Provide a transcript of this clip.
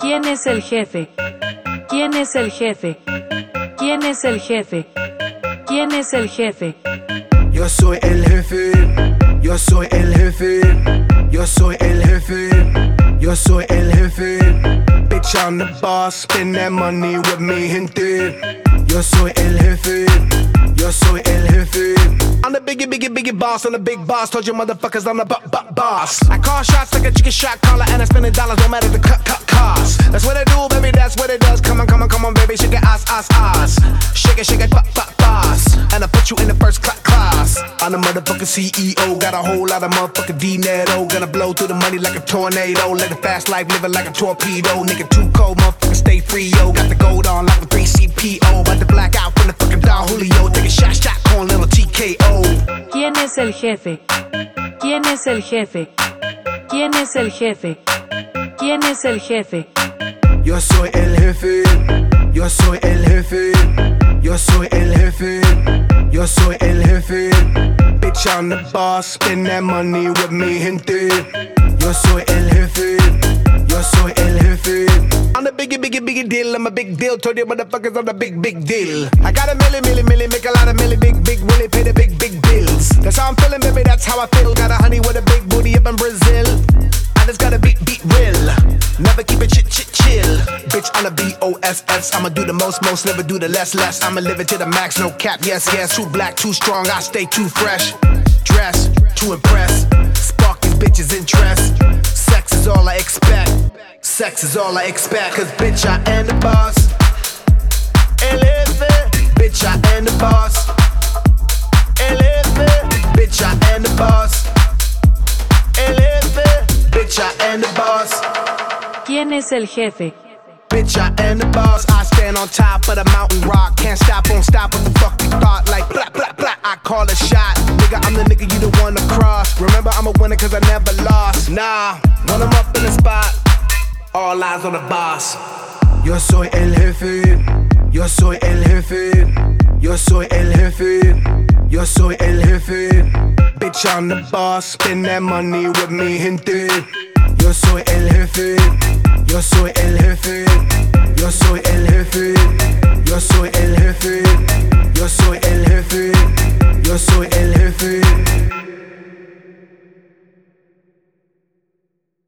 ¿Quién es el jefe? ¿Quién es el jefe? ¿Quién es el jefe? ¿Quién es el jefe? Yo soy el jefe, yo soy el jefe, yo soy el jefe, yo soy el jefe. Bitch, I'm the boss, spend that money with me, gente. Yo soy el jefe, yo soy el jefe. I'm the biggie boss, I'm the big boss. Told you motherfuckers I'm the boss. I call shots like a chicken shot caller, and I spend dollars, no matter the cut cost. That's what I do, baby, that's what it does. Come on, baby, shake it, ass. Shake it, boss. And I put you in the first class. I'm the motherfucking CEO, got a whole lot of motherfucking dinero. Gonna blow through the money like a tornado. Live a fast life, living like a torpedo. Nigga too cold, motherfucker, stay free, yo. Got the gold on like a 3CPO. About to black out from the fucking Don Julio. Take a shot, call little TKO. ¿Quién es el jefe? ¿Quién es el jefe? ¿Quién es el jefe? ¿Quién es el jefe? Yo soy el jefe, yo soy el jefe, yo soy el jefe, yo soy el jefe. Bitch, I'm the boss, spend that money with me, gente. Yo soy el jefe, yo soy el jefe. I'm the biggie deal, I'm a big deal. Told you motherfuckers I'm the big deal. I got a milli, make a lot of milli, big willie, pay the big bills. That's how I'm feeling, baby, that's how I feel. Got a honey with a big booty up in Brazil. I just gotta beat real. Never keep it chill. Bitch, I'm the BOSS. I'ma do the most, never do the less. I'ma live it to the max, no cap, yes. Too black, too strong, I stay too fresh. Dress, to impress. Spark these bitches' interest. Sex is all I expect. Sex is all I expect. Cause bitch, I am the boss. Bitch, I am the boss. Bitch, I am the boss. Bitch, I am the boss. ¿Quién es el jefe? Bitch, I am the boss. I stand on top of the mountain rock. Can't stop, won't stop. What the fuck you thought? Like blah, blah, blah. I call a shot. Nigga, I'm the nigga you the one to cross. Remember, I'm a winner cause I never lost. Nah, when I'm up in the spot, all eyes on the boss. Yo soy el jefe. Yo soy el jefe. Yo soy el jefe. Yo soy el jefe. Bitch, I'm the boss. Spend that money with me, gente. Yo soy el jefe. Yo soy el jefe. Yo soy el jefe. Yo soy el jefe. Yo soy el jefe. Yo soy el jefe.